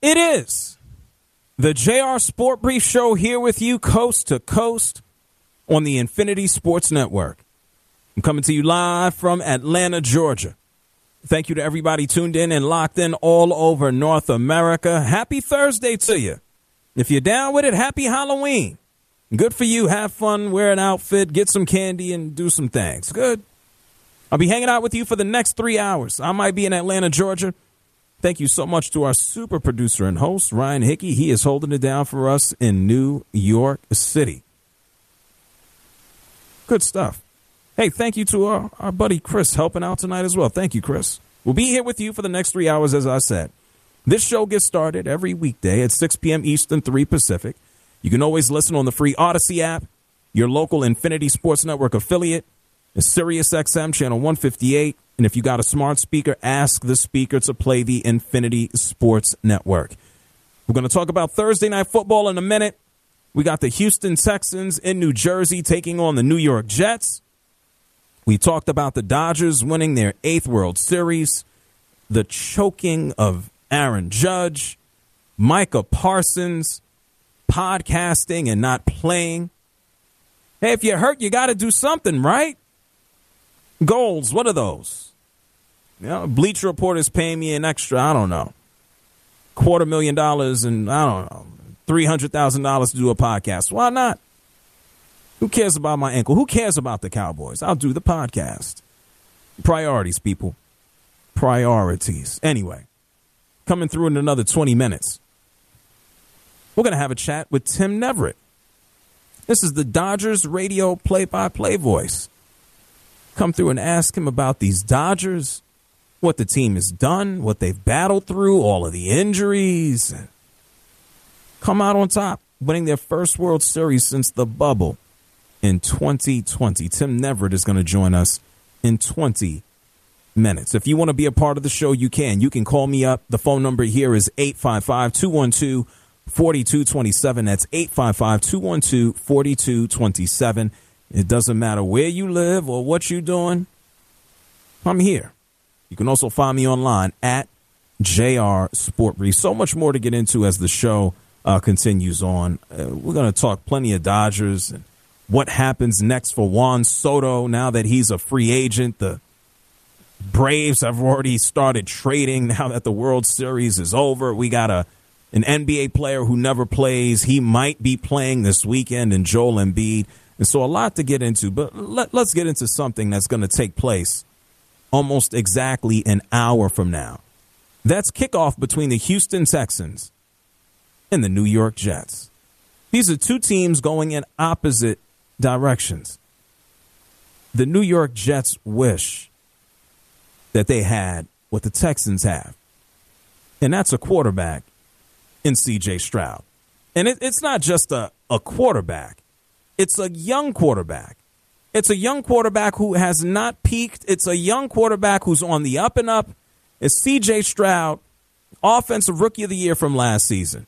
It is the JR Sport Brief Show here with you coast to coast on the Infinity Sports Network. I'm coming to you live from Atlanta, Georgia. Thank you to everybody tuned in and locked in all over North America. Happy Thursday to you. If you're down with it, happy Halloween. Good for you. Have fun, wear an outfit, get some candy, and do some things. Good. I'll be hanging out with you for the next 3 hours. I might be in Atlanta, Georgia. Thank you so much to our super producer and host, Ryan Hickey. He is holding it down for us in New York City. Good stuff. Hey, thank you to our buddy Chris helping out tonight as well. Thank you, Chris. We'll be here with you for the next 3 hours, as I said. This show gets started every weekday at 6 p.m. Eastern, 3 Pacific. You can always listen on the free Odyssey app, your local Infinity Sports Network affiliate, Sirius XM channel 158. And if you got a smart speaker, ask the speaker to play the Infinity Sports Network. We're going to talk about Thursday Night Football in a minute. We got the Houston Texans in New Jersey taking on the New York Jets. We talked about the Dodgers winning their 8th World Series, the choking of Aaron Judge, Micah Parsons, podcasting and not playing. Hey, if you're hurt, you got to do something, right? Goals, what are those? You know, Bleacher Report is paying me an extra, I don't know, $250,000 and, I don't know, $300,000 to do a podcast. Why not? Who cares about my ankle? Who cares about the Cowboys? I'll do the podcast. Priorities, people. Priorities. Anyway, coming through in another 20 minutes. We're going to have a chat with Tim Neverett. This is the Dodgers radio play-by-play voice. Come through and ask him about these Dodgers, what the team has done, what they've battled through, all of the injuries. Come out on top, winning their first World Series since the bubble in 2020. Tim Neverett is going to join us in 20 minutes. If you want to be a part of the show, you can. You can call me up. The phone number here is 855-212-4227. That's 855-212-4227. It doesn't matter where you live or what you're doing. I'm here. You can also find me online at JR Sport Brief. So much more to get into as the show continues on. We're going to talk plenty of Dodgers and what happens next for Juan Soto now that he's a free agent. The Braves have already started trading now that the World Series is over. We got an NBA player who never plays. He might be playing this weekend in Joel Embiid. And so a lot to get into, but let's get into something that's going to take place almost exactly an hour from now. That's kickoff between the Houston Texans and the New York Jets. These are two teams going in opposite directions. The New York Jets wish that they had what the Texans have, and that's a quarterback in C.J. Stroud. And it's not just a quarterback. It's a young quarterback. It's a young quarterback who has not peaked. It's a young quarterback who's on the up and up. It's C.J. Stroud, Offensive Rookie of the Year from last season.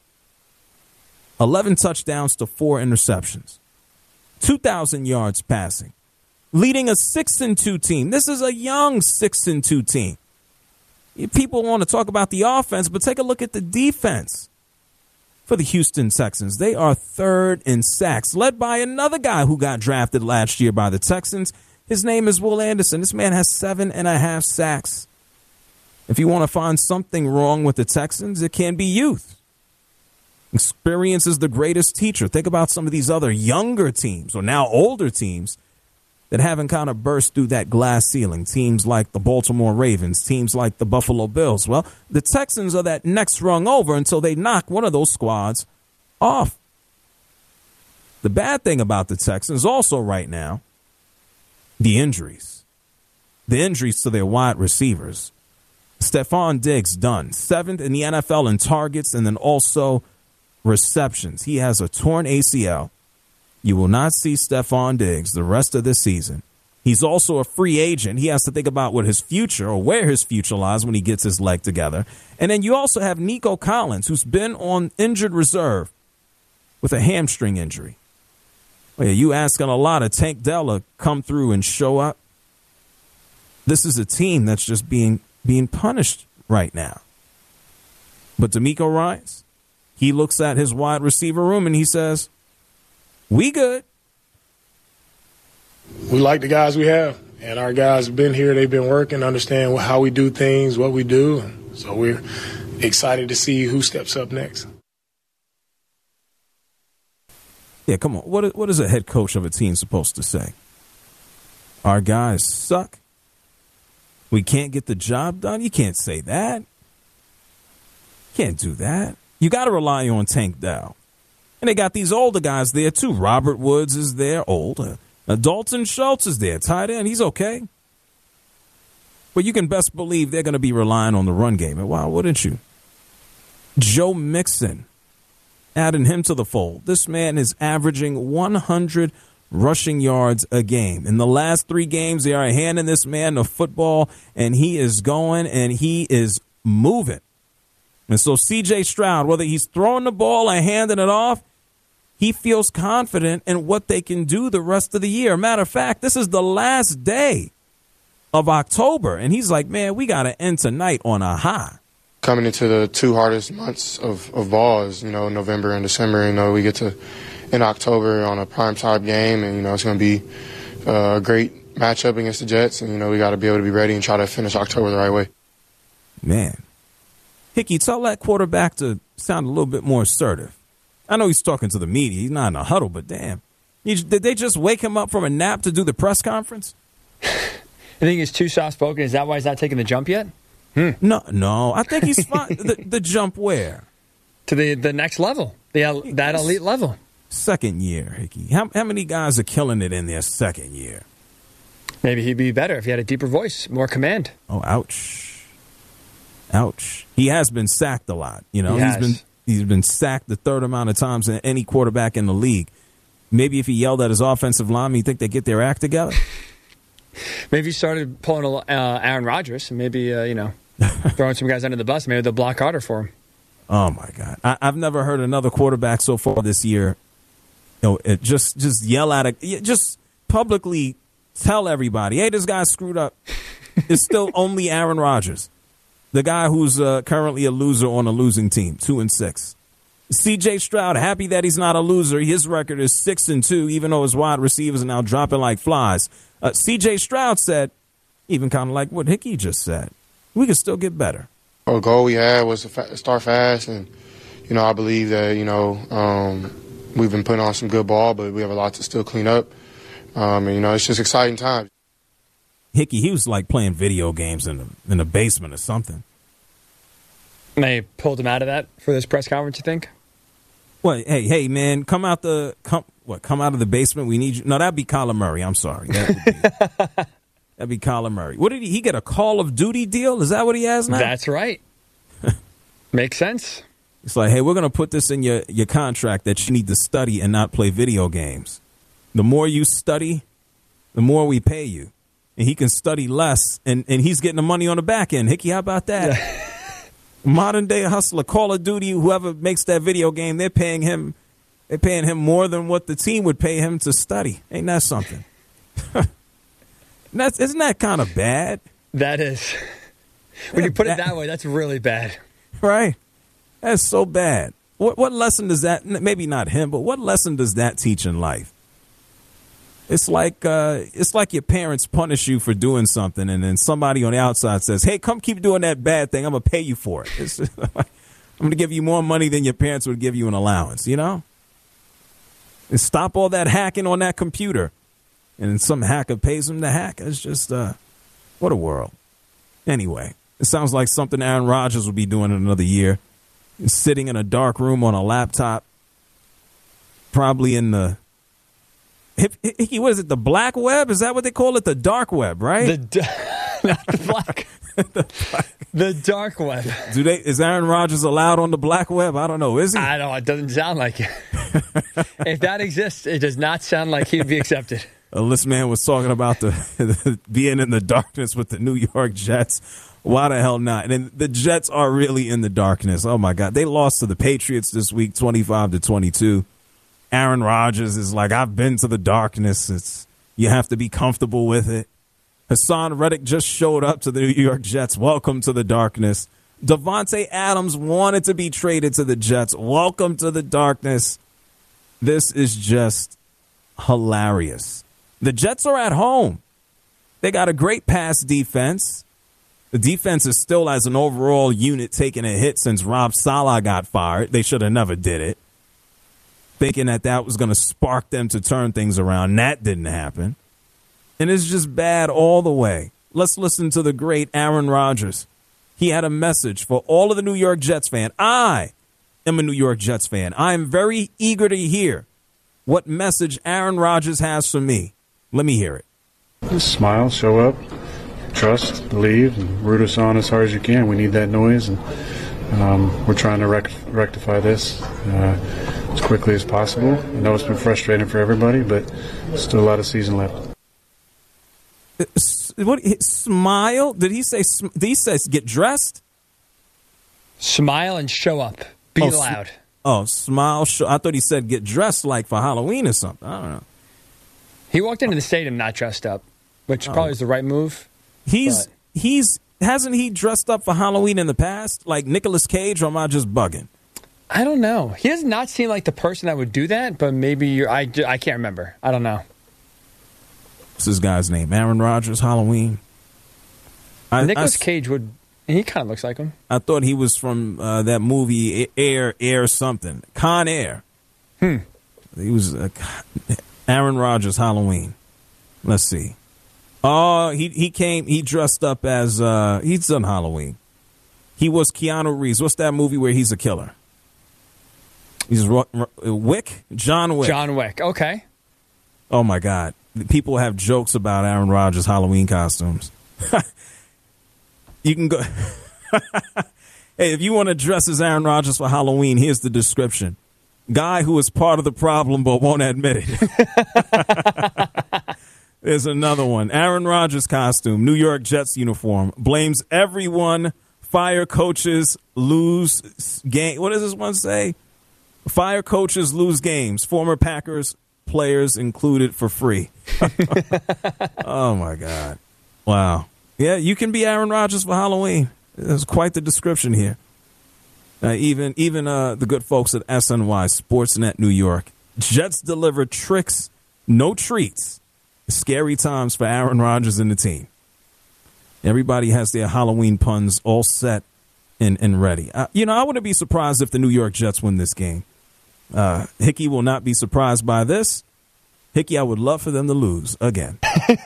11 touchdowns to 4 interceptions. 2,000 yards passing. Leading a 6-2 team. This is a young 6-2 team. People want to talk about the offense, but take a look at the defense. For the Houston Texans, they are 3rd in sacks, led by another guy who got drafted last year by the Texans. His name is Will Anderson. This man has 7.5 sacks. If you want to find something wrong with the Texans, it can be youth. Experience is the greatest teacher. Think about some of these other younger teams, or now older teams, that haven't kind of burst through that glass ceiling. Teams like the Baltimore Ravens, teams like the Buffalo Bills. Well, the Texans are that next rung over until they knock one of those squads off. The bad thing about the Texans also right now, the injuries. The injuries to their wide receivers. Stephon Diggs done. 7th in the NFL in targets and then also receptions. He has a torn ACL. You will not see Stephon Diggs the rest of this season. He's also a free agent. He has to think about what his future or where his future lies when he gets his leg together. And then you also have Nico Collins, who's been on injured reserve with a hamstring injury. Well, you asking a lot of Tank Dell to come through and show up. This is a team that's just being punished right now. But DeMeco Ryans, he looks at his wide receiver room and he says, we good. We like the guys we have, and our guys have been here. They've been working, understand how we do things, what we do. So we're excited to see who steps up next. Yeah, come on. What is a head coach of a team supposed to say? Our guys suck. We can't get the job done. You can't say that. Can't do that. You got to rely on Tank Dell. And they got these older guys there, too. Robert Woods is there, old. Dalton Schultz is there, tight end. He's okay. But you can best believe they're going to be relying on the run game. And why wouldn't you? Joe Mixon, adding him to the fold. This man is averaging 100 rushing yards a game. In the last 3 games, they are handing this man the football, and he is going, and he is moving. And so C.J. Stroud, whether he's throwing the ball and handing it off, he feels confident in what they can do the rest of the year. Matter of fact, this is the last day of October, and he's like, man, we got to end tonight on a high. Coming into the 2 hardest months of ball is, November and December. We get to in October on a primetime game, and, it's going to be a great matchup against the Jets, and, we got to be able to be ready and try to finish October the right way. Man. Hickey, tell that quarterback to sound a little bit more assertive. I know he's talking to the media. He's not in a huddle, but damn. Did they just wake him up from a nap to do the press conference? I think he's too soft-spoken. Is that why he's not taking the jump yet? No. I think he's fine. The jump where? To the next level, that elite level. Second year, Hickey. How many guys are killing it in their second year? Maybe he'd be better if he had a deeper voice, more command. Oh, ouch. He has been sacked a lot. He's been sacked the third amount of times than any quarterback in the league. Maybe if he yelled at his offensive lineman, you think they get their act together? Maybe he started pulling Aaron Rodgers and maybe, throwing some guys under the bus. Maybe they'll block harder for him. Oh, my God. I've never heard another quarterback so far this year just yell at it. Just publicly tell everybody, hey, this guy screwed up. It's still only Aaron Rodgers. The guy who's currently a loser on a losing team, 2-6. C.J. Stroud, happy that he's not a loser. His record is 6-2, even though his wide receivers are now dropping like flies. C.J. Stroud said, even kind of like what Hickey just said, we can still get better. Our goal we had was to start fast, and, I believe that, we've been putting on some good ball, but we have a lot to still clean up. And, it's just exciting times. Hickey, he was like playing video games in the basement or something. They pulled him out of that for this press conference, you think? Well, hey, man, come out of the basement. We need you. No, that'd be Kyler Murray. I'm sorry. That'd be Kyler Murray. What did he get? A Call of Duty deal? Is that what he has now? That's right. Makes sense. It's like, hey, we're going to put this in your contract that you need to study and not play video games. The more you study, the more we pay you. And he can study less, and he's getting the money on the back end. Hickey, how about that? Modern day hustler, Call of Duty, whoever makes that video game, they're paying him more than what the team would pay him to study. Ain't that something? Isn't that kind of bad? That is. When you put it that way, that's really bad. Right? That's so bad. What lesson does that, maybe not him, but what lesson does that teach in life? It's like your parents punish you for doing something, and then somebody on the outside says, hey, come keep doing that bad thing. I'm going to pay you for it. I'm going to give you more money than your parents would give you an allowance, And stop all that hacking on that computer. And then some hacker pays them to hack. It's just, what a world. Anyway, it sounds like something Aaron Rodgers will be doing in another year. Sitting in a dark room on a laptop, probably in the... What is it, the black web? Is that what they call it? The dark web, right? Not the black. The dark web. Is Aaron Rodgers allowed on the black web? I don't know. Is he? I don't know. It doesn't sound like it. If that exists, it does not sound like he'd be accepted. This man was talking about the being in the darkness with the New York Jets. Why the hell not? And the Jets are really in the darkness. Oh, my God. They lost to the Patriots this week, 25-22. Aaron Rodgers is like, I've been to the darkness. You have to be comfortable with it. Hassan Reddick just showed up to the New York Jets. Welcome to the darkness. Devontae Adams wanted to be traded to the Jets. Welcome to the darkness. This is just hilarious. The Jets are at home. They got a great pass defense. The defense is still, as an overall unit, taking a hit since Rob Saleh got fired. They should have never did it, thinking that was going to spark them to turn things around. That didn't happen. And it's just bad all the way. Let's listen to the great Aaron Rodgers. He had a message for all of the New York Jets fan. I am a New York Jets fan. I am very eager to hear what message Aaron Rodgers has for me. Let me hear it. Just smile, show up, trust, believe, and root us on as hard as you can. We need that noise, and we're trying to rectify this as quickly as possible. I know it's been frustrating for everybody, but still a lot of season left. What? Smile? Did he say get dressed? Smile and show up. Be loud. Smile. I thought he said get dressed like for Halloween or something. I don't know. He walked into the stadium not dressed up, which probably is the right move. Hasn't he dressed up for Halloween in the past, like Nicolas Cage, or am I just bugging? I don't know. He does not seem like the person that would do that, but maybe I can't remember. I don't know. What's this guy's name? Aaron Rodgers, Halloween. Nicolas Cage would. He kind of looks like him. I thought he was from that movie Air something. Con Air. He was Aaron Rodgers, Halloween. Let's see. Oh, he dressed up as he's done Halloween. He was Keanu Reeves. What's that movie where he's a killer? He's Wick? John Wick. John Wick. Okay. Oh my God. People have jokes about Aaron Rodgers' Halloween costumes. You can go. Hey, if you want to dress as Aaron Rodgers for Halloween, here's the description. Guy who is part of the problem but won't admit it. There's another one. Aaron Rodgers costume, New York Jets uniform, blames everyone, fire coaches, lose game. What does this one say? Fire coaches lose games. Former Packers players included for free. Oh, my God. Wow. Yeah, you can be Aaron Rodgers for Halloween. There's quite the description here. Even the good folks at SNY, Sportsnet New York. Jets deliver tricks, no treats. Scary times for Aaron Rodgers and the team. Everybody has their Halloween puns all set and ready. I wouldn't be surprised if the New York Jets win this game. Hickey will not be surprised by this. Hickey, I would love for them to lose again.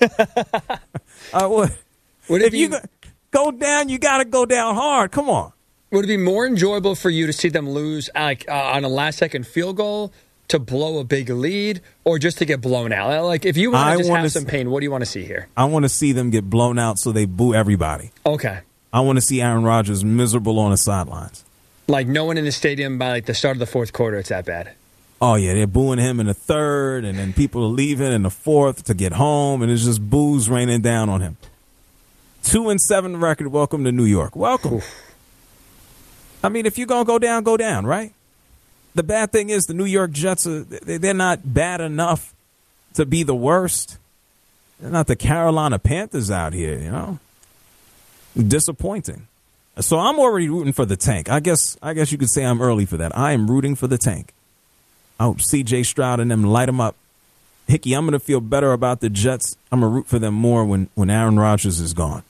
I would. If you go down, you got to go down hard. Come on. Would it be more enjoyable for you to see them lose on a last-second field goal, to blow a big lead, or just to get blown out? Like, if you want to just have some pain, what do you want to see here? I want to see them get blown out so they boo everybody. Okay. I want to see Aaron Rodgers miserable on the sidelines. Like, no one in the stadium by the start of the fourth quarter, it's that bad. Oh, yeah, they're booing him in the third, and then people are leaving in the fourth to get home, and it's just boos raining down on him. 2-7 record. Welcome to New York. Welcome. Oof. I mean, if you're going to go down, right? The bad thing is the New York Jets, they're not bad enough to be the worst. They're not the Carolina Panthers out here, Disappointing. So I'm already rooting for the tank. I guess you could say I'm early for that. I am rooting for the tank. I hope C.J. Stroud and them light them up. Hickey, I'm going to feel better about the Jets. I'm going to root for them more when Aaron Rodgers is gone.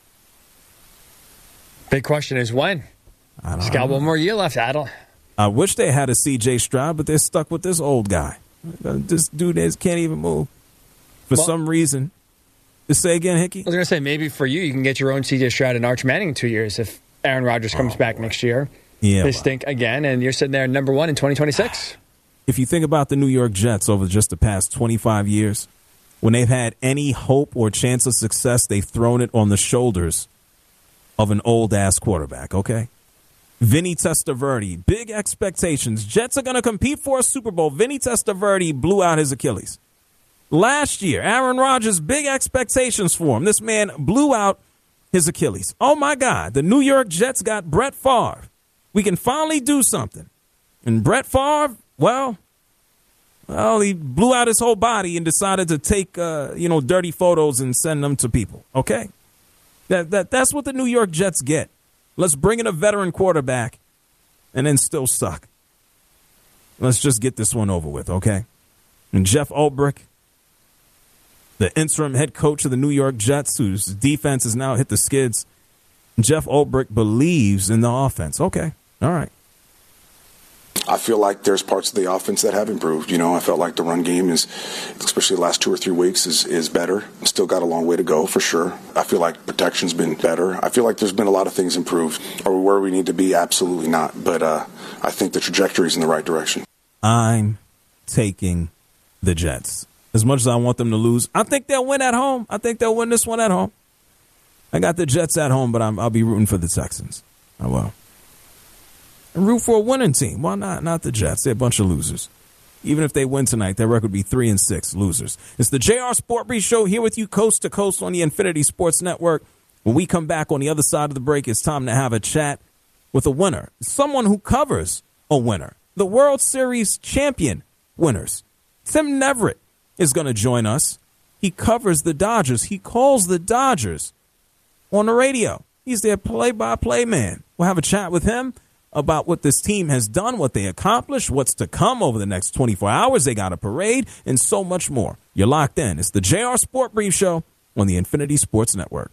Big question is when? He's got one more year left. I wish they had a C.J. Stroud, but they're stuck with this old guy. This dude can't even move for some reason. Just say again, Hickey? I was going to say, maybe for you can get your own C.J. Stroud and Arch Manning in 2 years if Aaron Rodgers comes back next year. Yeah, they stink again, and you're sitting there number one in 2026. If you think about the New York Jets over just the past 25 years, when they've had any hope or chance of success, they've thrown it on the shoulders of an old-ass quarterback, okay? Vinny Testaverde, big expectations. Jets are going to compete for a Super Bowl. Vinny Testaverde blew out his Achilles. Last year, Aaron Rodgers, big expectations for him. This man blew out his Achilles. Oh, my God. The New York Jets got Brett Favre. We can finally do something. And Brett Favre, well, he blew out his whole body and decided to take, dirty photos and send them to people. Okay? That's what the New York Jets get. Let's bring in a veteran quarterback and then still suck. Let's just get this one over with, okay? And Jeff Ulbrich, the interim head coach of the New York Jets, whose defense has now hit the skids, Jeff Ulbrich believes in the offense. Okay, all right. I feel like there's parts of the offense that have improved. I felt like the run game is, especially the last 2 or 3 weeks, is better. Still got a long way to go for sure. I feel like protection's been better. I feel like there's been a lot of things improved. Are we where we need to be? Absolutely not. But I think the trajectory is in the right direction. I'm taking the Jets. As much as I want them to lose, I think they'll win at home. I think they'll win this one at home. I got the Jets at home, but I'll be rooting for the Texans. I will. And root for a winning team. Why not? Not the Jets. They're a bunch of losers. Even if they win tonight, their record would be 3-6 losers. It's the JR Sport Brief Show here with you coast to coast on the Infinity Sports Network. When we come back on the other side of the break, it's time to have a chat with a winner. Someone who covers a winner. The World Series champion winners. Tim Neverett is going to join us. He covers the Dodgers. He calls the Dodgers on the radio. He's their play-by-play man. We'll have a chat with him about what this team has done, what they accomplished, what's to come over the next 24 hours. They got a parade and so much more. You're locked in. It's the JR Sport Brief Show on the Infinity Sports Network.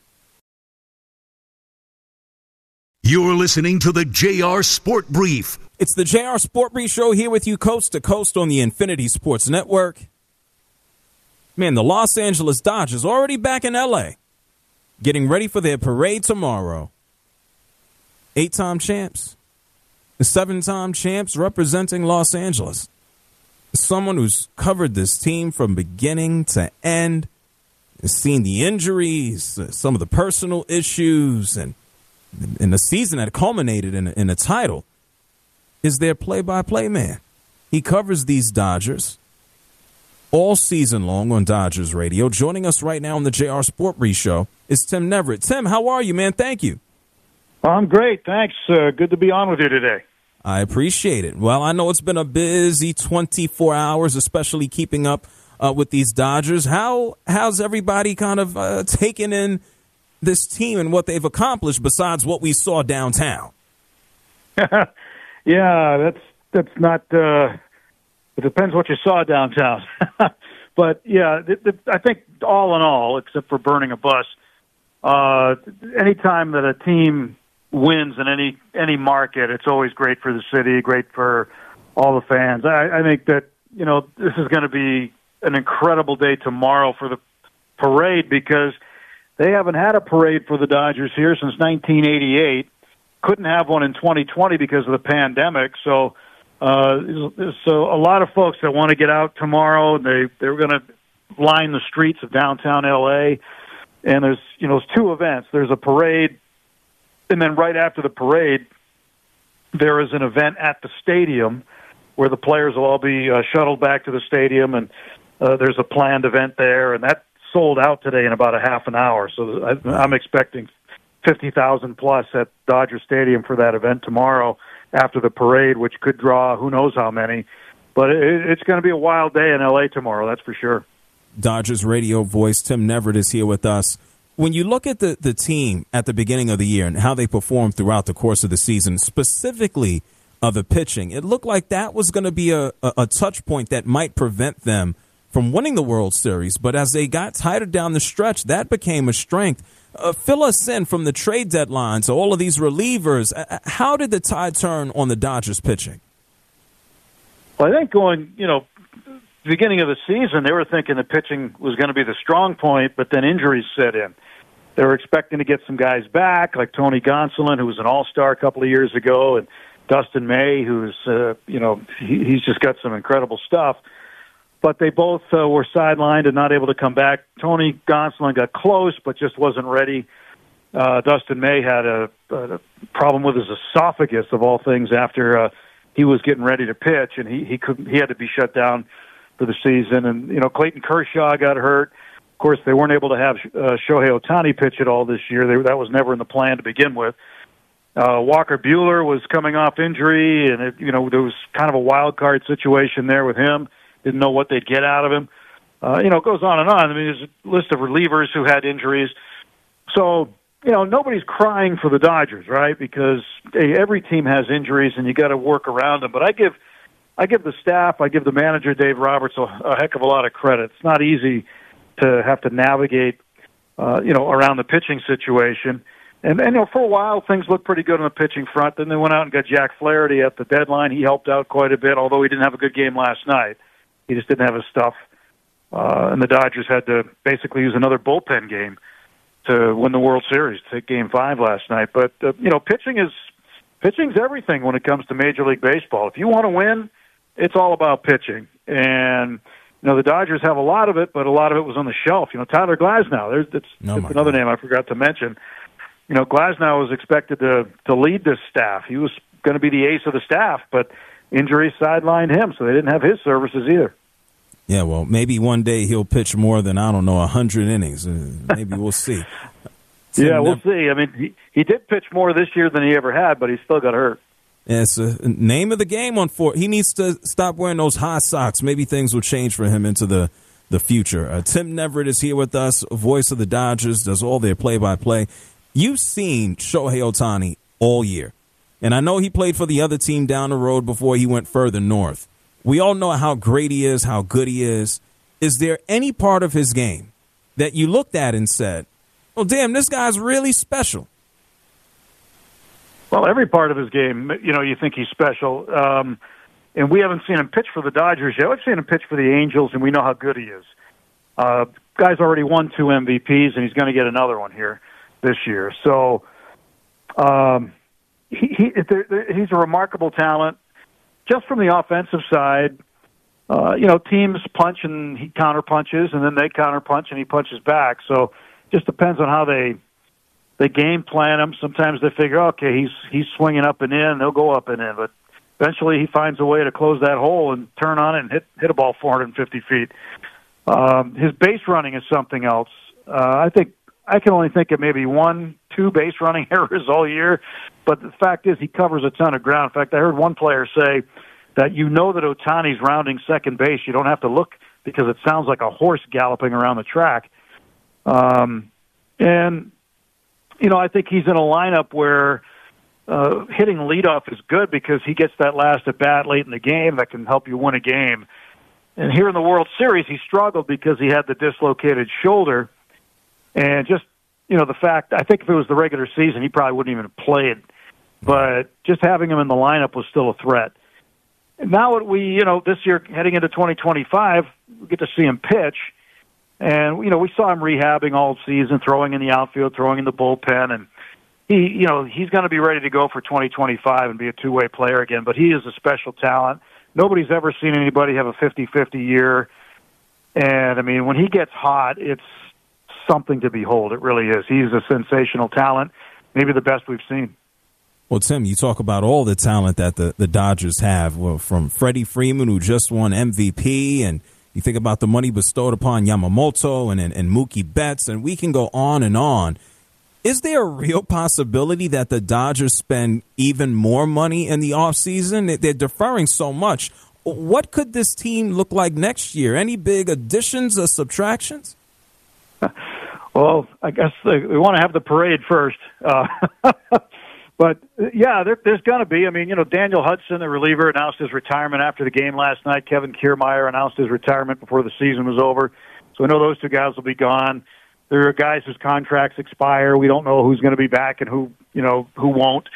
You're listening to the JR Sport Brief. It's the JR Sport Brief Show here with you coast to coast on the Infinity Sports Network. Man, the Los Angeles Dodgers already back in L.A., getting ready for their parade tomorrow. 8-time champs. 7-time champs representing Los Angeles. Someone who's covered this team from beginning to end, has seen the injuries, some of the personal issues, and in the season that culminated in a title, is their play-by-play man. He covers these Dodgers all season long on Dodgers radio. Joining us right now on the JR Sport Brief Show is Tim Neverett. Tim, how are you, man? Thank you. I'm great, thanks. Good to be on with you today. I appreciate it. Well, I know it's been a busy 24 hours, especially keeping up with these Dodgers. How's everybody kind of taken in this team and what they've accomplished besides what we saw downtown? Yeah, that's not. It depends what you saw downtown. But yeah, I think all in all, except for burning a bus, anytime that a team wins in any market, it's always great for the city, great for all the fans. I think that, this is going to be an incredible day tomorrow for the parade because they haven't had a parade for the Dodgers here since 1988. Couldn't have one in 2020 because of the pandemic. So a lot of folks that want to get out tomorrow. They're going to line the streets of downtown L.A. And there's 2 events. There's a parade. And then right after the parade, there is an event at the stadium where the players will all be shuttled back to the stadium, and there's a planned event there, and that sold out today in about a half an hour. So I'm expecting 50,000 plus at Dodger Stadium for that event tomorrow after the parade, which could draw who knows how many. But it's going to be a wild day in L.A. tomorrow, that's for sure. Dodgers radio voice Tim Neverett is here with us. When you look at the team at the beginning of the year and how they performed throughout the course of the season, specifically of the pitching, it looked like that was going to be a touch point that might prevent them from winning the World Series. But as they got tighter down the stretch, that became a strength. Fill us in from the trade deadline to all of these relievers. How did the tide turn on the Dodgers pitching? Well, I think beginning of the season, they were thinking the pitching was going to be the strong point, but then injuries set in. They were expecting to get some guys back, like Tony Gonsolin, who was an all-star a couple of years ago, and Dustin May, who's, he's just got some incredible stuff. But they both were sidelined and not able to come back. Tony Gonsolin got close, but just wasn't ready. Dustin May had a problem with his esophagus, of all things, after he was getting ready to pitch, and he had to be shut down for the season. And, Clayton Kershaw got hurt. Of course, they weren't able to have Shohei Ohtani pitch at all this year. That was never in the plan to begin with. Walker Buehler was coming off injury, and there was kind of a wild card situation there with him. Didn't know what they'd get out of him. It goes on and on. I mean, there's a list of relievers who had injuries. So, nobody's crying for the Dodgers, right? Because every team has injuries, and you got to work around them. But I give the staff, I give the manager, Dave Roberts, a heck of a lot of credit. It's not easy to have to navigate, around the pitching situation. And for a while, things looked pretty good on the pitching front. Then they went out and got Jack Flaherty at the deadline. He helped out quite a bit, although he didn't have a good game last night. He just didn't have his stuff. And the Dodgers had to basically use another bullpen game to win the World Series, to take Game 5 last night. But, pitching's everything when it comes to Major League Baseball. If you want to win, it's all about pitching. And, the Dodgers have a lot of it, but a lot of it was on the shelf. Tyler Glasnow, that's another name I forgot to mention. Glasnow was expected to lead this staff. He was going to be the ace of the staff, but injuries sidelined him, so they didn't have his services either. Yeah, well, maybe one day he'll pitch more than, 100 innings. Maybe we'll see. Yeah, we'll see. I mean, he did pitch more this year than he ever had, but he still got hurt. Yeah, it's the name of the game on four. He needs to stop wearing those high socks. Maybe things will change for him into the future. Tim Neverett is here with us, voice of the Dodgers, does all their play-by-play. You've seen Shohei Ohtani all year, and I know he played for the other team down the road before he went further north. We all know how great he is, how good he is. Is there any part of his game that you looked at and said, oh, damn, this guy's really special? Well, every part of his game, you think he's special. And we haven't seen him pitch for the Dodgers yet. We've seen him pitch for the Angels, and we know how good he is. Guy's already won 2 MVPs, and he's going to get another one here this year. So he's a remarkable talent. Just from the offensive side, teams punch and he counterpunches, and then they counterpunch and he punches back. So just depends on how they game plan him. Sometimes they figure, okay, he's swinging up and in, they'll go up and in. But eventually he finds a way to close that hole and turn on it and hit a ball 450 feet. His base running is something else. I can only think of maybe 1-2 base running errors all year, but the fact is he covers a ton of ground. In fact, I heard one player say that that Ohtani's rounding second base. You don't have to look because it sounds like a horse galloping around the track. I think he's in a lineup where hitting leadoff is good because he gets that last at-bat late in the game that can help you win a game. And here in the World Series, he struggled because he had the dislocated shoulder. And just, the fact, I think if it was the regular season, he probably wouldn't even have played. But just having him in the lineup was still a threat. And now this year, heading into 2025, we get to see him pitch. And, we saw him rehabbing all season, throwing in the outfield, throwing in the bullpen. And he's going to be ready to go for 2025 and be a two-way player again. But he is a special talent. Nobody's ever seen anybody have a 50-50 year. And, when he gets hot, it's something to behold. It really is. He's a sensational talent, maybe the best we've seen. Well, Tim, you talk about all the talent that the Dodgers have, from Freddie Freeman, who just won MVP, and you think about the money bestowed upon Yamamoto and Mookie Betts, and we can go on and on. Is there a real possibility that the Dodgers spend even more money in the offseason? They're deferring so much. What could this team look like next year? Any big additions or subtractions? Well, I guess we want to have the parade first. But, yeah, there's going to be. Daniel Hudson, the reliever, announced his retirement after the game last night. Kevin Kiermaier announced his retirement before the season was over. So I know those two guys will be gone. There are guys whose contracts expire. We don't know who's going to be back and who won't.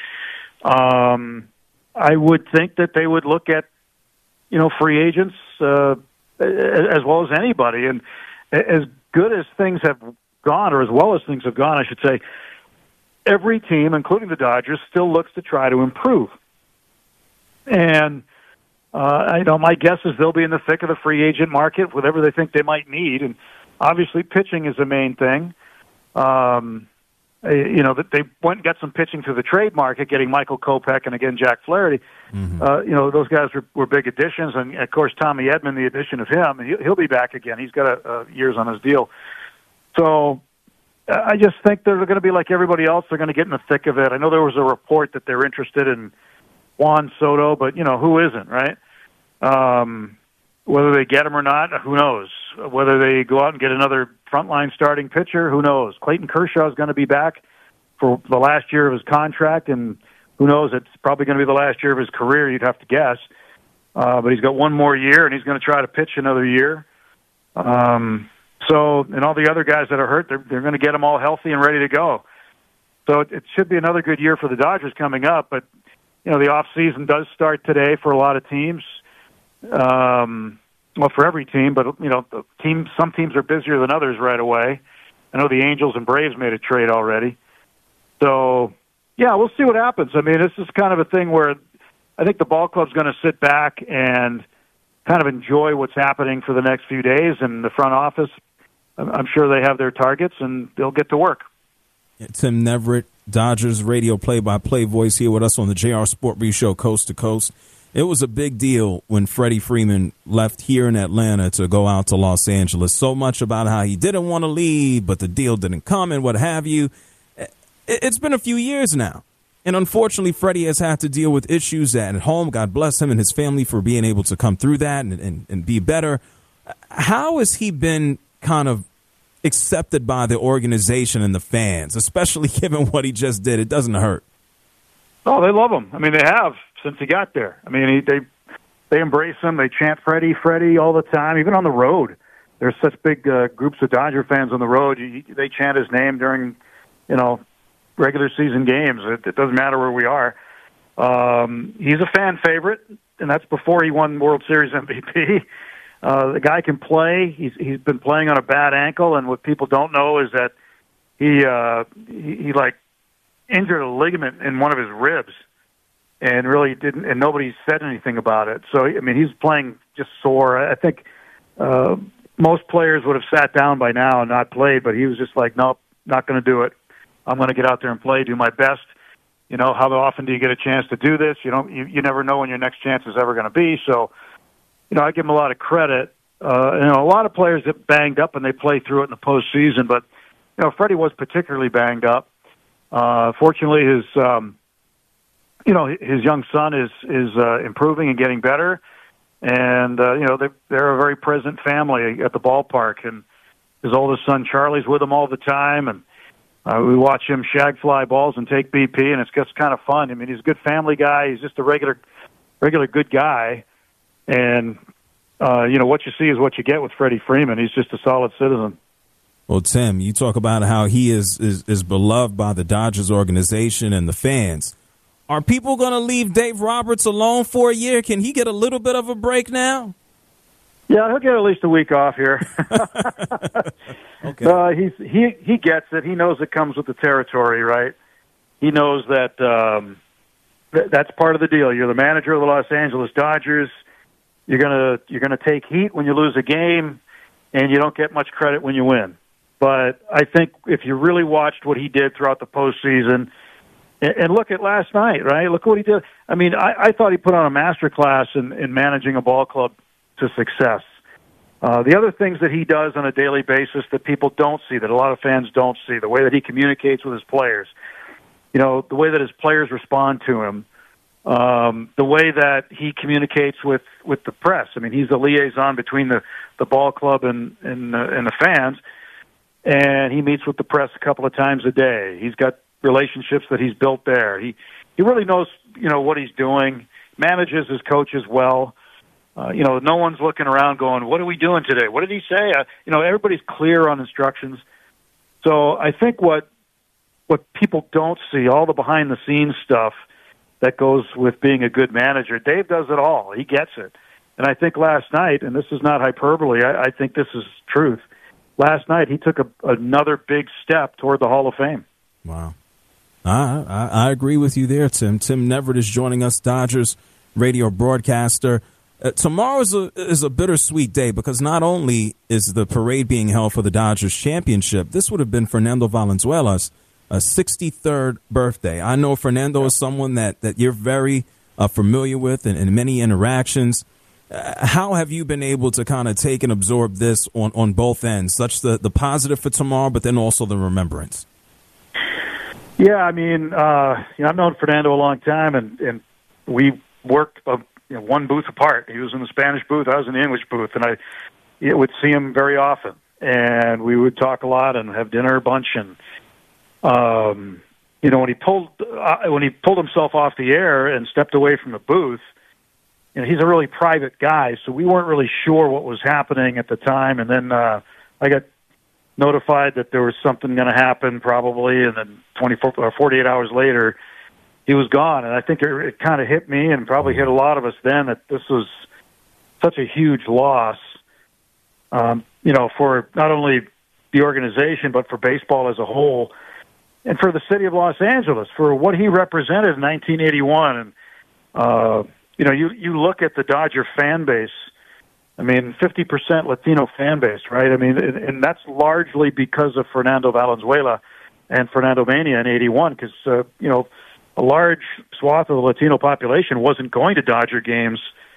I would think that they would look at, free agents as well as anybody. And as good as things have gone, or as well as things have gone, I should say, every team, including the Dodgers, still looks to try to improve. And, my guess is they'll be in the thick of the free agent market, whatever they think they might need. And obviously pitching is the main thing. That they went and got some pitching through the trade market, getting Michael Kopech and, again, Jack Flaherty. Mm-hmm. Those guys were big additions. And, of course, Tommy Edman, the addition of him, he'll be back again. He's got years on his deal. So I just think they're going to be like everybody else. They're going to get in the thick of it. I know there was a report that they're interested in Juan Soto, but, who isn't, right? Whether they get him or not, who knows? Whether they go out and get another frontline starting pitcher, who knows? Clayton Kershaw is going to be back. for the last year of his contract, and who knows, it's probably going to be the last year of his career, you'd have to guess. But he's got one more year, and he's going to try to pitch another year. And all the other guys that are hurt, they're going to get them all healthy and ready to go. So it should be another good year for the Dodgers coming up. But, the off season does start today for a lot of teams. Well, for every team, but, some teams are busier than others right away. I know the Angels and Braves made a trade already. So, yeah, we'll see what happens. I mean, this is kind of a thing where I think the ball club's going to sit back and kind of enjoy what's happening for the next few days. And the front office, I'm sure they have their targets, and they'll get to work. Tim Neverett, Dodgers radio play-by-play voice, here with us on the JR Sport Brief Show, Coast to Coast. It was a big deal when Freddie Freeman left here in Atlanta to go out to Los Angeles. So much about how he didn't want to leave, but the deal didn't come and what have you. It's been a few years now. And unfortunately, Freddie has had to deal with issues at home. God bless him and his family for being able to come through that and be better. How has he been kind of accepted by the organization and the fans, especially given what he just did? It doesn't hurt. Oh, they love him. I mean, they have since he got there. I mean, they embrace him. They chant Freddie all the time, even on the road. There's such big groups of Dodger fans on the road. They chant his name during, regular season games. It doesn't matter where we are. He's a fan favorite, and that's before he won World Series MVP. The guy can play. He's been playing on a bad ankle, and what people don't know is that he injured a ligament in one of his ribs, and really didn't. And nobody said anything about it. So I mean, he's playing just sore. I think most players would have sat down by now and not played, but he was just like, nope, not going to do it. I'm going to get out there and play, do my best. How often do you get a chance to do this? You never know when your next chance is ever going to be. So, I give him a lot of credit. A lot of players get banged up and they play through it in the postseason, but, Freddie was particularly banged up. Fortunately, his young son is improving and getting better. And, they're a very present family at the ballpark. And his oldest son, Charlie's with him all the time. And we watch him shag fly balls and take BP, and it's just kind of fun. I mean, he's a good family guy. He's just a regular good guy. And, what you see is what you get with Freddie Freeman. He's just a solid citizen. Well, Tim, you talk about how he is beloved by the Dodgers organization and the fans. Are people going to leave Dave Roberts alone for a year? Can he get a little bit of a break now? Yeah, he'll get at least a week off here. Okay. He gets it. He knows it comes with the territory, right? He knows that that's part of the deal. You're the manager of the Los Angeles Dodgers. You're gonna take heat when you lose a game, and you don't get much credit when you win. But I think if you really watched what he did throughout the postseason, and look at last night, right? Look what he did. I mean, I thought he put on a masterclass in managing a ball club to success. The other things that he does on a daily basis that people don't see, that a lot of fans don't see, the way that he communicates with his players, the way that his players respond to him, the way that he communicates with the press. I mean, he's the liaison between the ball club and the fans, and he meets with the press a couple of times a day. He's got relationships that he's built there. He really knows, what he's doing, manages his coaches well. No one's looking around going, what are we doing today? What did he say? Everybody's clear on instructions. So I think what people don't see, all the behind-the-scenes stuff that goes with being a good manager, Dave does it all. He gets it. And I think last night, and this is not hyperbole, I think this is truth, last night he took another big step toward the Hall of Fame. Wow. I agree with you there, Tim. Tim Neverett is joining us, Dodgers radio broadcaster. Tomorrow is a bittersweet day because not only is the parade being held for the Dodgers championship, this would have been Fernando Valenzuela's 63rd birthday. I know Fernando is someone that you're very familiar with in many interactions. How have you been able to kind of take and absorb this on both ends, such the positive for tomorrow, but then also the remembrance? Yeah, I mean, I've known Fernando a long time, and we worked one booth apart. He was in the Spanish booth, I was in the English booth, and I would see him very often, and we would talk a lot and have dinner a bunch, and when he pulled himself off the air and stepped away from the booth, he's a really private guy, so we weren't really sure what was happening at the time. And then I got notified that there was something going to happen probably, and then 24 or 48 hours later, he was gone. And I think it kind of hit me and probably hit a lot of us then that this was such a huge loss, for not only the organization but for baseball as a whole, and for the city of Los Angeles, for what he represented in 1981. And you look at the Dodger fan base. I mean, 50% Latino fan base, right? I mean, and that's largely because of Fernando Valenzuela and Fernando Mania in 81, because, a large swath of the Latino population wasn't going to Dodger games,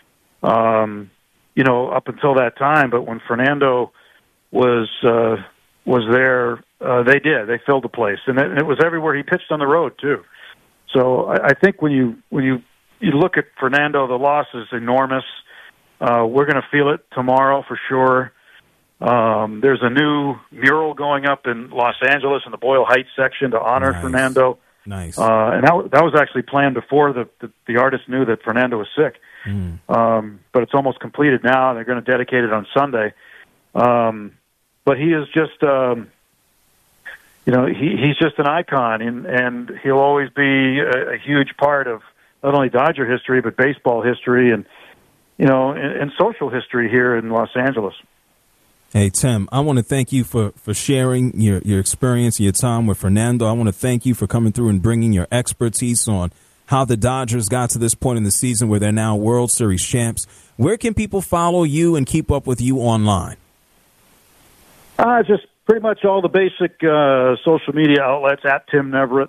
up until that time. But when Fernando was there, they did. They filled the place. And it was everywhere he pitched on the road, too. So I think when you look at Fernando, the loss is enormous. We're going to feel it tomorrow for sure. There's a new mural going up in Los Angeles in the Boyle Heights section to honor Fernando. Nice. And that was actually planned before the artist knew that Fernando was sick. But it's almost completed now. They're going to dedicate it on Sunday. But he is just, he's just an icon, and he'll always be a huge part of not only Dodger history, but baseball history and social history here in Los Angeles. Hey, Tim, I want to thank you for sharing your experience, your time with Fernando. I want to thank you for coming through and bringing your expertise on how the Dodgers got to this point in the season where they're now World Series champs. Where can people follow you and keep up with you online? Just pretty much all the basic social media outlets at Tim Neverett.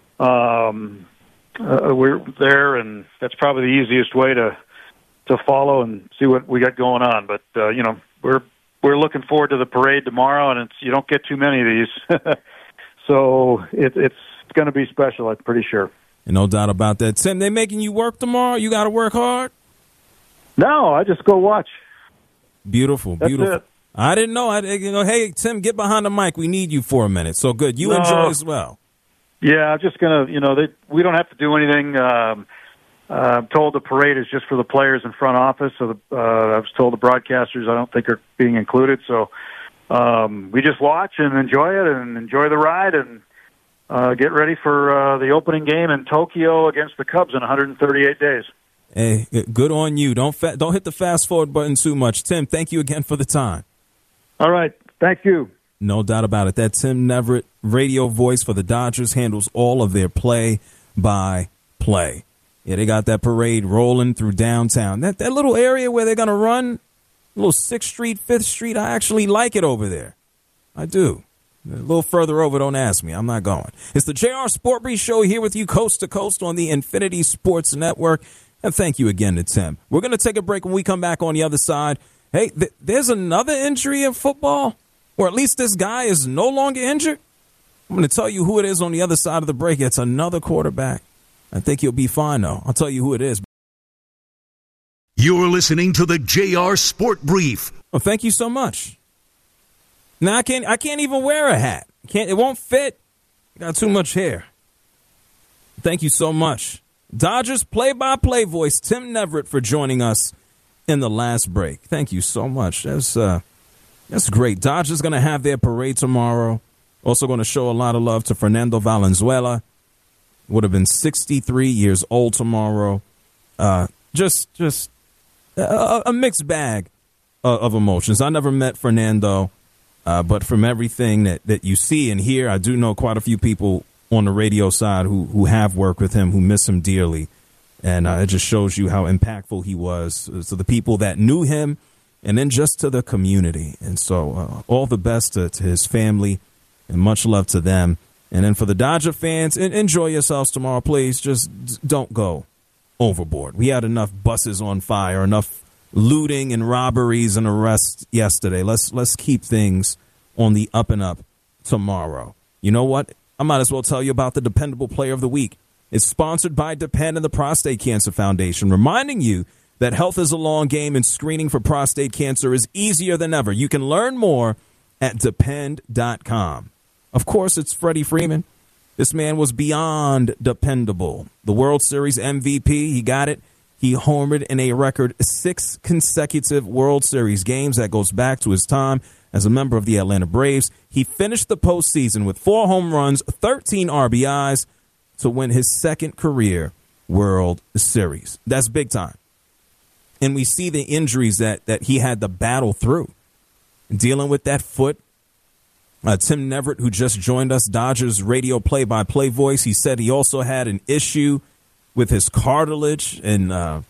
We're there, and that's probably the easiest way to follow and see what we got going on. But we're looking forward to the parade tomorrow, and you don't get too many of these, so it's going to be special. I'm pretty sure. No doubt about that. Tim, they making you work tomorrow? You got to work hard? No, I just go watch. Beautiful, beautiful. That's it. I didn't know. Hey, Tim, get behind the mic. We need you for a minute. So good. You enjoy as well. Yeah, I'm just going to, we don't have to do anything. I'm told the parade is just for the players in front office. So I was told the broadcasters I don't think are being included. So we just watch and enjoy it and enjoy the ride and get ready for the opening game in Tokyo against the Cubs in 138 days. Hey, good on you. Don't hit the fast forward button too much. Tim, thank you again for the time. All right. Thank you. No doubt about it. That Tim Neverett, radio voice for the Dodgers, handles all of their play-by-play. Yeah, they got that parade rolling through downtown. That little area where they're going to run, little 6th Street, 5th Street, I actually like it over there. I do. A little further over, don't ask me. I'm not going. It's the JR Sport Brief Show here with you coast to coast on the Infinity Sports Network. And thank you again to Tim. We're going to take a break. When we come back on the other side, hey, there's another injury in football, or at least this guy is no longer injured. I'm going to tell you who it is on the other side of the break. It's another quarterback. I think he'll be fine, though. I'll tell you who it is. You're listening to the JR Sport Brief. Well, thank you so much. Now I can't even wear a hat. It won't fit. I got too much hair. Thank you so much. Dodgers play-by-play voice Tim Neverett for joining us in the last break. Thank you so much. That's great. Dodgers going to have their parade tomorrow. Also going to show a lot of love to Fernando Valenzuela. Would have been 63 years old tomorrow. Just a mixed bag of emotions. I never met Fernando, but from everything that you see and hear, I do know quite a few people on the radio side who have worked with him, who miss him dearly. And it just shows you how impactful he was to the people that knew him and then just to the community. And so all the best to his family and much love to them. And then for the Dodger fans, enjoy yourselves tomorrow, please. Just don't go overboard. We had enough buses on fire, enough looting and robberies and arrests yesterday. Let's keep things on the up and up tomorrow. You know what? I might as well tell you about the Dependable Player of the Week. It's sponsored by Depend and the Prostate Cancer Foundation, reminding you that health is a long game and screening for prostate cancer is easier than ever. You can learn more at depend.com. Of course, it's Freddie Freeman. This man was beyond dependable. The World Series MVP, he got it. He homered in a record 6 consecutive World Series games. That goes back to his time as a member of the Atlanta Braves. He finished the postseason with 4 home runs, 13 RBIs to win his second career World Series. That's big time. And we see the injuries that he had to battle through. Dealing with that foot. Tim Neverett, who just joined us, Dodgers radio play-by-play voice, he said he also had an issue with his cartilage. And,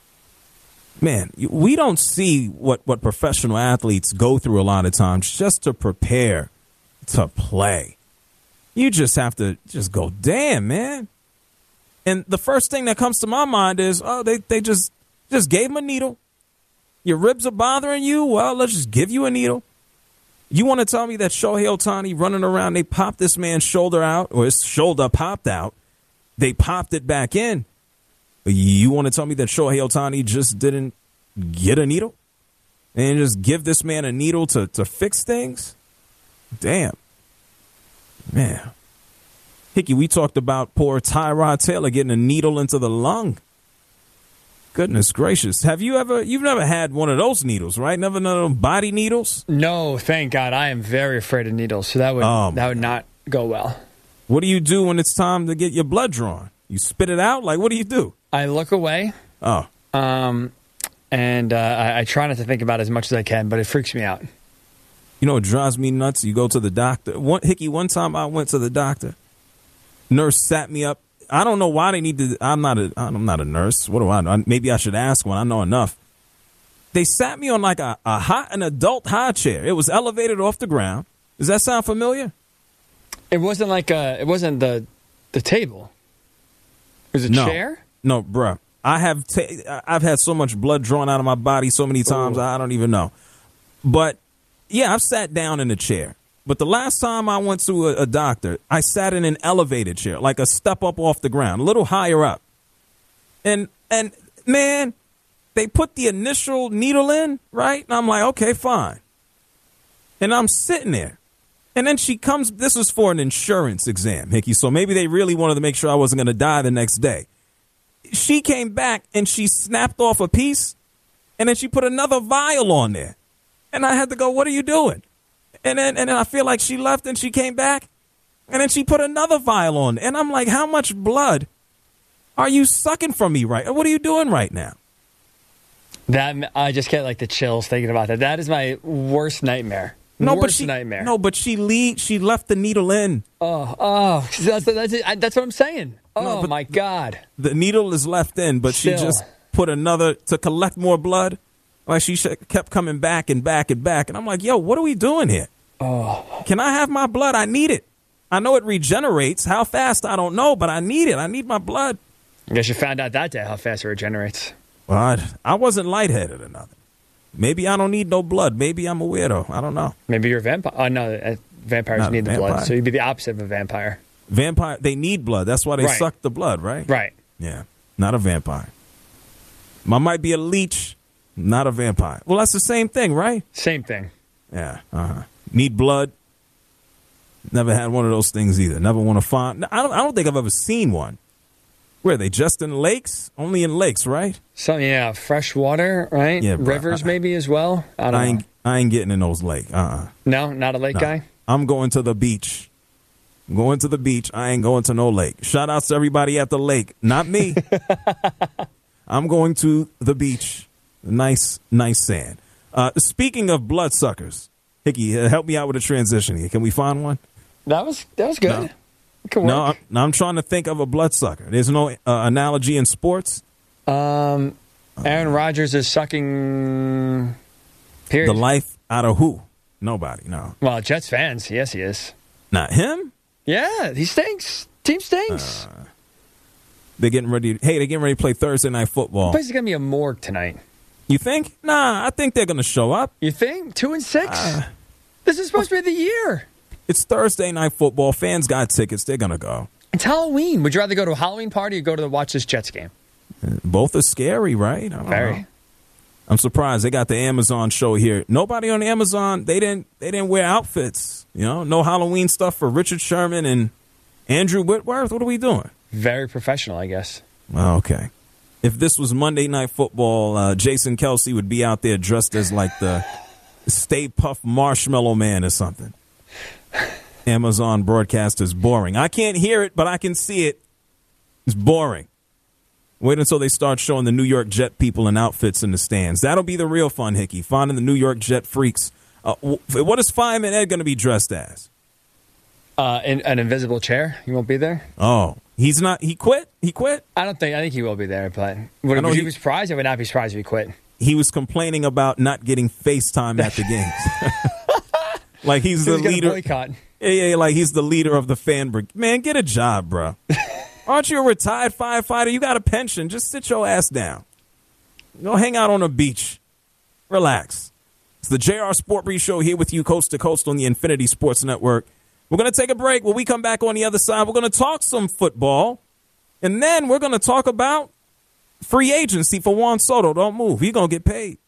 man, we don't see what professional athletes go through a lot of times just to prepare to play. You just have to just go, damn, man. And the first thing that comes to my mind is, oh, they just gave him a needle. Your ribs are bothering you? Well, let's just give you a needle. You want to tell me that Shohei Ohtani running around, they popped this man's shoulder out, or his shoulder popped out. They popped it back in. You want to tell me that Shohei Ohtani just didn't get a needle and just give this man a needle to fix things? Damn. Man. Hickey, we talked about poor Tyrod Taylor getting a needle into the lung. Goodness gracious. You've never had one of those needles, right? Never none of them body needles? No, thank God. I am very afraid of needles, so that would not go well. What do you do when it's time to get your blood drawn? You spit it out? Like, what do you do? I look away. Oh. And I try not to think about it as much as I can, but it freaks me out. You know, it drives me nuts. You go to the doctor. One time I went to the doctor. Nurse sat me up. I don't know why they need to. I'm not a nurse. What do I know? Maybe I should ask one. I know enough. They sat me on like an adult high chair. It was elevated off the ground. Does that sound familiar? It wasn't it wasn't the table. It was a chair? No, bruh. I've had so much blood drawn out of my body so many times, I don't even know. But, yeah, I've sat down in a chair. But the last time I went to a doctor, I sat in an elevated chair, like a step up off the ground, a little higher up. And man, they put the initial needle in, right? And I'm like, okay, fine. And I'm sitting there. And then she comes, this was for an insurance exam, Hickey, so maybe they really wanted to make sure I wasn't going to die the next day. She came back and she snapped off a piece, and then she put another vial on there. And I had to go, what are you doing? And then I feel like she left and she came back, and then she put another vial on. And I'm like, how much blood are you sucking from me right now? What are you doing right now? That I just get like the chills thinking about that. That is my worst nightmare. Nightmare. No, but she left the needle in. Oh, that's what I'm saying. Oh, no, my God. The needle is left in, but she just put another to collect more blood. Like she kept coming back and back and back. And I'm like, yo, what are we doing here? Oh. Can I have my blood? I need it. I know it regenerates. How fast, I don't know, but I need it. I need my blood. I guess you found out that day how fast it regenerates. Well, I wasn't lightheaded or nothing. Maybe I don't need no blood. Maybe I'm a weirdo. I don't know. Maybe you're a vampire. Oh, no, vampires need the blood. So you'd be the opposite of a vampire. Vampire, they need blood. That's why they suck the blood, right? Right. Yeah, not a vampire. I might be a leech, not a vampire. Well, that's the same thing, right? Same thing. Yeah. Need blood. Never had one of those things either. Never want to find. I don't think I've ever seen one. Where are they? Just in lakes? Only in lakes, right? So yeah, fresh water, right? Yeah, rivers maybe as well. I ain't getting in those lakes. No, not a lake guy. I'm going to the beach. I'm going to the beach. I ain't going to no lake. Shout outs to everybody at the lake. Not me. I'm going to the beach. Nice sand. Speaking of bloodsuckers, Hickey, help me out with a transition here. Can we find one? That was good. No, I'm trying to think of a bloodsucker. There's no analogy in sports. Aaron Rodgers is sucking. Period. The life out of who? Nobody. No. Well, Jets fans. Yes, he is. Not him. Yeah, he stinks. Team stinks. They're getting ready. They're getting ready to play Thursday Night Football. The place is gonna be a morgue tonight. You think? Nah, I think they're gonna show up. You think? 2-6. This is supposed to be the year. It's Thursday Night Football. Fans got tickets. They're going to go. It's Halloween. Would you rather go to a Halloween party or go to watch this Jets game? Both are scary, right? Very. I'm surprised. They got the Amazon show here. Nobody on Amazon, they didn't wear outfits. You know, no Halloween stuff for Richard Sherman and Andrew Whitworth, what are we doing? Very professional, I guess. Okay. If this was Monday Night Football, Jason Kelce would be out there dressed as like the Stay Puft Marshmallow Man or something. Amazon broadcast is boring. I can't hear it, but I can see it. It's boring. Wait until they start showing the New York Jet people in outfits in the stands. That'll be the real fun, Hickey. Finding the New York Jet freaks. What is Fireman Ed going to be dressed as? An invisible chair. He won't be there. Oh, he's not. He quit. He quit. I think he will be there. But would you be surprised? I would not be surprised if he quit. He was complaining about not getting FaceTime at the games. Like he's the leader. Boycott. Yeah, like he's the leader of the fan brigade. Man, get a job, bro. Aren't you a retired firefighter? You got a pension. Just sit your ass down. Go hang out on a beach. Relax. It's the JR Sport Brief Show here with you coast to coast on the Infinity Sports Network. We're going to take a break. When we come back on the other side, we're going to talk some football. And then we're going to talk about free agency for Juan Soto. Don't move. He's going to get paid.